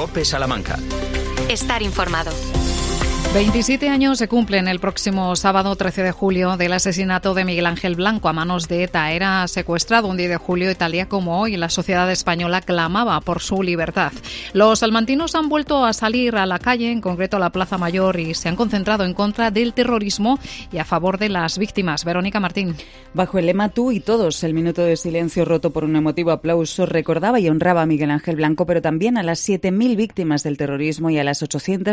COPE Salamanca. Estar informado. 27 años se cumplen el próximo sábado 13 de julio del asesinato de Miguel Ángel Blanco a manos de ETA. Era secuestrado un 10 de julio y tal día como hoy la sociedad española clamaba por su libertad. Los salmantinos han vuelto a salir a la calle, en concreto a la Plaza Mayor, y se han concentrado en contra del terrorismo y a favor de las víctimas. Verónica Martín. Bajo el lema Tú y Todos, el minuto de silencio roto por un emotivo aplauso recordaba y honraba a Miguel Ángel Blanco, pero también a las 7.000 víctimas del terrorismo y a las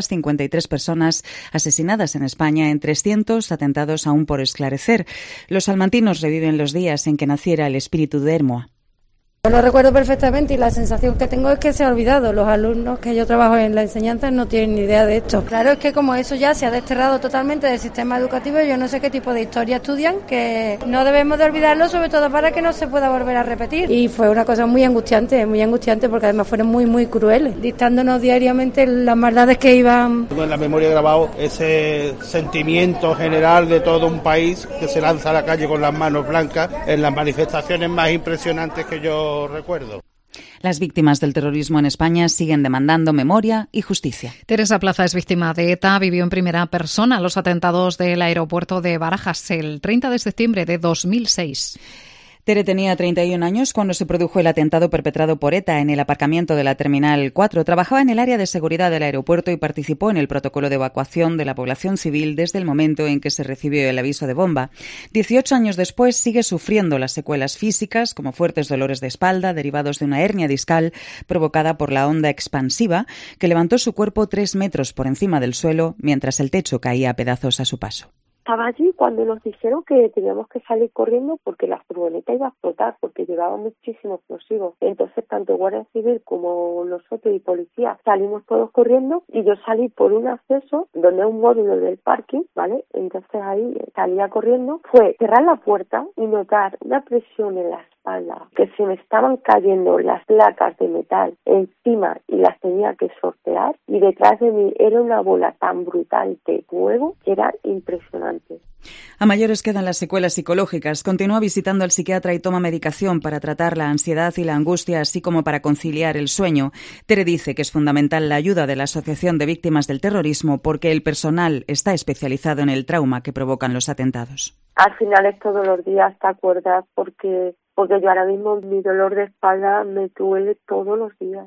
853 personas asesinadas en España en 300 atentados aún por esclarecer. Los salmantinos reviven los días en que naciera el espíritu de Hermoa. Yo lo recuerdo perfectamente y la sensación que tengo es que se ha olvidado. Los alumnos que yo trabajo en la enseñanza no tienen ni idea de esto. Claro, es que como eso ya se ha desterrado totalmente del sistema educativo, yo no sé qué tipo de historia estudian, que no debemos de olvidarlo, sobre todo para que no se pueda volver a repetir. Y fue una cosa muy angustiante porque además fueron muy, muy crueles, dictándonos diariamente las maldades que iban. Tengo en la memoria grabado ese sentimiento general de todo un país que se lanza a la calle con las manos blancas en las manifestaciones más impresionantes que yo recuerdo. Las víctimas del terrorismo en España siguen demandando memoria y justicia. Teresa Plaza es víctima de ETA. Vivió en primera persona los atentados del aeropuerto de Barajas el 30 de septiembre de 2006. Tere tenía 31 años cuando se produjo el atentado perpetrado por ETA en el aparcamiento de la Terminal 4. Trabajaba en el área de seguridad del aeropuerto y participó en el protocolo de evacuación de la población civil desde el momento en que se recibió el aviso de bomba. 18 años después sigue sufriendo las secuelas físicas, como fuertes dolores de espalda derivados de una hernia discal provocada por la onda expansiva que levantó su cuerpo 3 metros por encima del suelo mientras el techo caía a pedazos a su paso. Estaba allí cuando nos dijeron que teníamos que salir corriendo porque la furgoneta iba a explotar, porque llevaba muchísimos explosivos. Entonces, tanto Guardia Civil como nosotros y policía salimos todos corriendo y yo salí por un acceso donde es un módulo del parking, ¿vale? Entonces ahí salía corriendo. Fue cerrar la puerta y notar una presión en la espalda, que se me estaban cayendo las placas de metal encima y las tenía que sortear, y detrás de mí era una bola tan brutal de fuego que era impresionante. A mayores quedan las secuelas psicológicas. Continúa visitando al psiquiatra y toma medicación para tratar la ansiedad y la angustia, así como para conciliar el sueño. Tere dice que es fundamental la ayuda de la Asociación de Víctimas del Terrorismo porque el personal está especializado en el trauma que provocan los atentados. Al final es todos los días, ¿te acuerdas? Porque yo ahora mismo mi dolor de espalda me duele todos los días,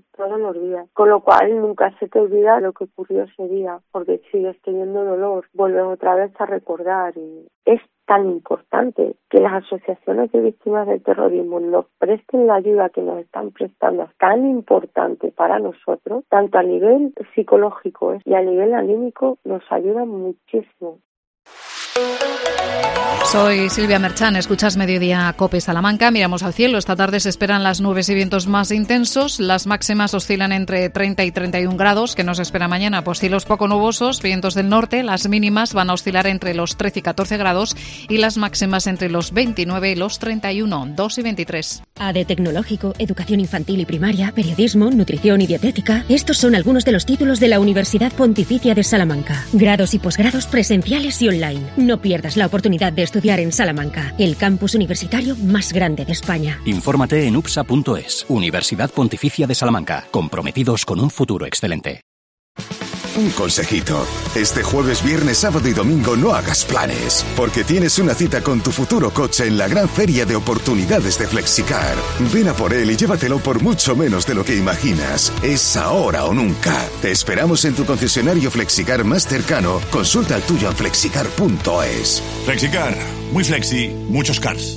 con lo cual nunca se te olvida lo que ocurrió ese día, porque sigues teniendo dolor, vuelves otra vez a recordar, y es tan importante que las asociaciones de víctimas del terrorismo nos presten la ayuda que nos están prestando, es tan importante para nosotros, tanto a nivel psicológico y a nivel anímico, nos ayudan muchísimo. Soy Silvia Merchán, escuchas Mediodía COPE Salamanca. Miramos al cielo. Esta tarde se esperan las nubes y vientos más intensos. Las máximas oscilan entre 30 y 31 grados, que nos espera mañana. Pues cielos poco nubosos, vientos del norte. Las mínimas van a oscilar entre los 13 y 14 grados y las máximas entre los 29 y los 31, 2 y 23. AD Tecnológico, Educación Infantil y Primaria, Periodismo, Nutrición y Dietética. Estos son algunos de los títulos de la Universidad Pontificia de Salamanca. Grados y posgrados presenciales y online. No pierdas la oportunidad de estudiar en Salamanca, el campus universitario más grande de España. Infórmate en upsa.es. Universidad Pontificia de Salamanca. Comprometidos con un futuro excelente. Un consejito. Este jueves, viernes, sábado y domingo no hagas planes, porque tienes una cita con tu futuro coche en la gran feria de oportunidades de Flexicar. Ven a por él y llévatelo por mucho menos de lo que imaginas. Es ahora o nunca. Te esperamos en tu concesionario Flexicar más cercano. Consulta el tuyo en flexicar.es. Flexicar. Muy flexi, muchos cars.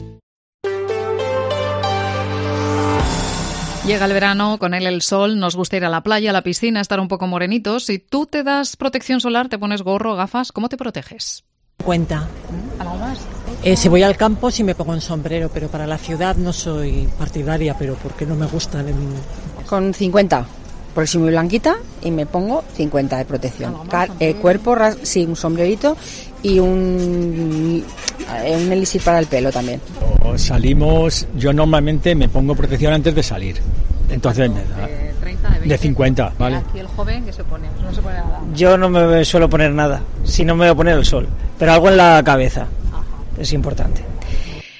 Llega el verano, con él el sol, nos gusta ir a la playa, a la piscina, estar un poco morenitos. Si tú te das protección solar, te pones gorro, gafas, ¿cómo te proteges? Cuenta. ¿Algo más? Si voy al campo sí me pongo un sombrero, pero para la ciudad no soy partidaria, pero porque no me gusta. Con 50, porque soy muy blanquita y me pongo 50 de protección. Cuerpo, sí, un sombrerito y un elixir para el pelo también. Salimos, yo normalmente me pongo protección antes de salir, entonces me da de 30, de 20, de 50, ¿vale? Aquí el joven que se pone, no se pone nada. Yo no me suelo poner nada, si no me voy a poner el sol, pero algo en la cabeza. Ajá. Es importante.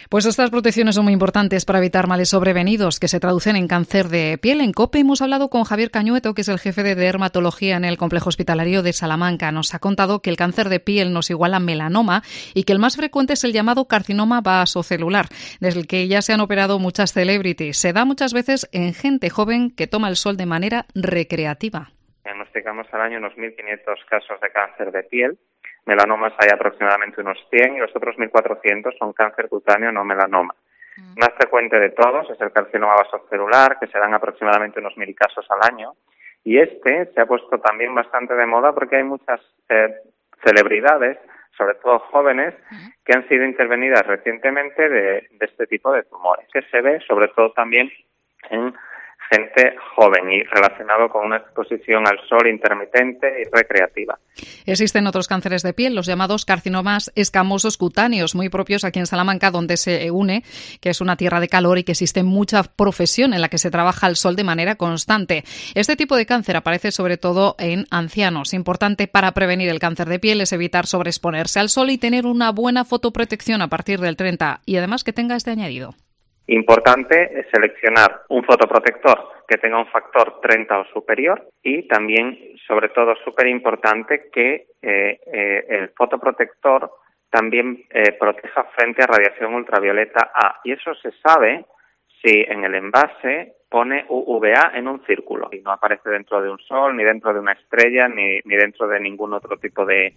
Pues estas protecciones son muy importantes para evitar males sobrevenidos que se traducen en cáncer de piel. En COPE hemos hablado con Javier Cañueto, que es el jefe de dermatología en el Complejo Hospitalario de Salamanca. Nos ha contado que el cáncer de piel no es igual a melanoma y que el más frecuente es el llamado carcinoma vasocelular, del que ya se han operado muchas celebrities. Se da muchas veces en gente joven que toma el sol de manera recreativa. Diagnosticamos al año unos 1.500 casos de cáncer de piel. Melanomas hay aproximadamente unos 100 y los otros 1.400 son cáncer cutáneo no melanoma. Más frecuente de todos es el carcinoma vasocelular, que se dan aproximadamente unos 1.000 casos al año. Y se ha puesto también bastante de moda porque hay muchas celebridades, sobre todo jóvenes, que han sido intervenidas recientemente de este tipo de tumores, que se ve sobre todo también en gente joven y relacionado con una exposición al sol intermitente y recreativa. Existen otros cánceres de piel, los llamados carcinomas escamosos cutáneos, muy propios aquí en Salamanca, donde se une, que es una tierra de calor y que existe mucha profesión en la que se trabaja al sol de manera constante. Este tipo de cáncer aparece sobre todo en ancianos. Importante para prevenir el cáncer de piel es evitar sobreexponerse al sol y tener una buena fotoprotección a partir del 30 y además que tenga este añadido. Importante es seleccionar un fotoprotector que tenga un factor 30 o superior y también, sobre todo, súper importante que el fotoprotector también proteja frente a radiación ultravioleta A. Y eso se sabe si en el envase pone UVA en un círculo y no aparece dentro de un sol, ni dentro de una estrella, ni dentro de ningún otro tipo de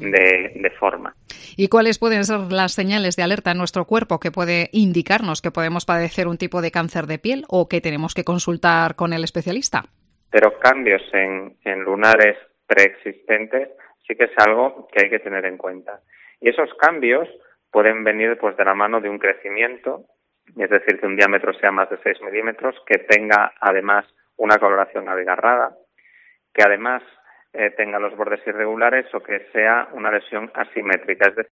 forma. ¿Y cuáles pueden ser las señales de alerta en nuestro cuerpo que puede indicarnos que podemos padecer un tipo de cáncer de piel o que tenemos que consultar con el especialista? Pero cambios en lunares preexistentes sí que es algo que hay que tener en cuenta. Y esos cambios pueden venir de la mano de un crecimiento, es decir, que un diámetro sea más de 6 milímetros, que tenga además una coloración abigarrada, que además tenga los bordes irregulares o que sea una lesión asimétrica, es decir,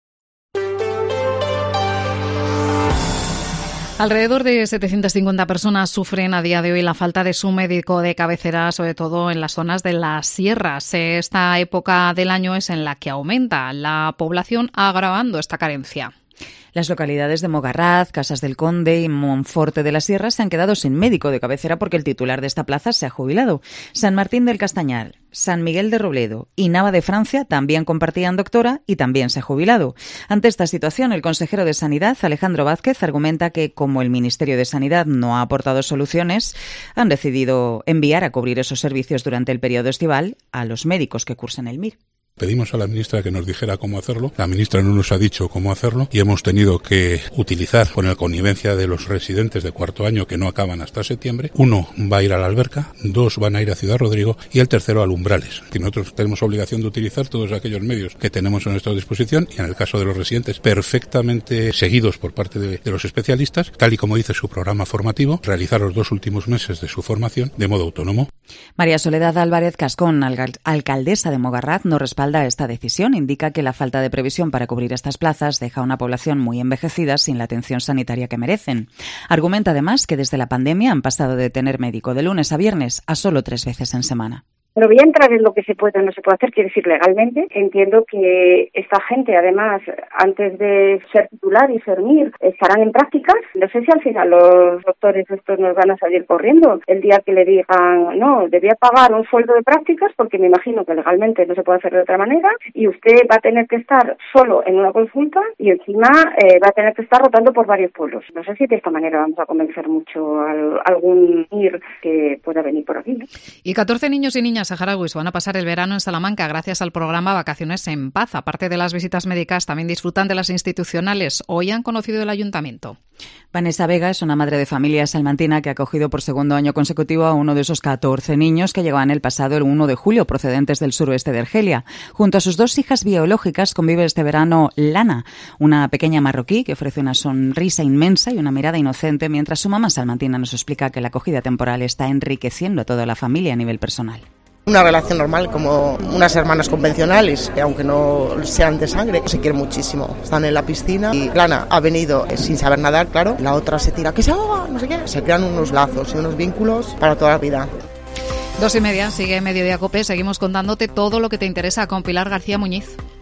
alrededor de 750 personas sufren a día de hoy la falta de su médico de cabecera, sobre todo en las zonas de las sierras. Esta época del año es en la que aumenta la población, agravando esta carencia. Las localidades de Mogarraz, Casas del Conde y Monforte de la Sierra se han quedado sin médico de cabecera porque el titular de esta plaza se ha jubilado. San Martín del Castañar, San Miguel de Robledo y Nava de Francia también compartían doctora y también se ha jubilado. Ante esta situación, el consejero de Sanidad, Alejandro Vázquez, argumenta que como el Ministerio de Sanidad no ha aportado soluciones, han decidido enviar a cubrir esos servicios durante el periodo estival a los médicos que cursan el MIR. Pedimos a la ministra que nos dijera cómo hacerlo. La ministra no nos ha dicho cómo hacerlo y hemos tenido que utilizar, con la connivencia de los residentes de cuarto año que no acaban hasta septiembre, 1 va a ir a la Alberca, 2 van a ir a Ciudad Rodrigo y el tercero a Umbrales. Que nosotros tenemos obligación de utilizar todos aquellos medios que tenemos a nuestra disposición y en el caso de los residentes perfectamente seguidos por parte de los especialistas, tal y como dice su programa formativo, realizar los 2 últimos meses de su formación de modo autónomo. María Soledad Álvarez Cascón, alcaldesa de Mogarraz, no respalda esta decisión. Indica que la falta de previsión para cubrir estas plazas deja a una población muy envejecida sin la atención sanitaria que merecen. Argumenta además que desde la pandemia han pasado de tener médico de lunes a viernes a solo 3 veces en semana. No voy a entrar en lo que se puede o no se puede hacer, quiero decir, legalmente. Entiendo que esta gente, además, antes de ser titular y ser MIR, estarán en prácticas. No sé si al final los doctores estos nos van a salir corriendo el día que le digan, no, debía pagar un sueldo de prácticas, porque me imagino que legalmente no se puede hacer de otra manera, y usted va a tener que estar solo en una consulta y encima va a tener que estar rotando por varios pueblos. No sé si de esta manera vamos a convencer mucho a algún MIR que pueda venir por aquí, ¿no? Y 14 niños y niñas saharauis van a pasar el verano en Salamanca gracias al programa Vacaciones en Paz. Aparte de las visitas médicas, también disfrutan de las institucionales. Hoy han conocido el ayuntamiento. Vanessa Vega es una madre de familia salmantina que ha acogido por segundo año consecutivo a uno de esos 14 niños que llegaban el pasado el 1 de julio procedentes del suroeste de Argelia. Junto a sus 2 hijas biológicas convive este verano Lana, una pequeña marroquí que ofrece una sonrisa inmensa y una mirada inocente, mientras su mamá salmantina nos explica que la acogida temporal está enriqueciendo a toda la familia a nivel personal. Una relación normal como unas hermanas convencionales, que aunque no sean de sangre, se quieren muchísimo. Están en la piscina y Lana ha venido sin saber nadar, claro. La otra se tira, que se ahoga, no sé qué. Se crean unos lazos y unos vínculos para toda la vida. 2:30, sigue Mediodía COPE. Seguimos contándote todo lo que te interesa con Pilar García Muñiz.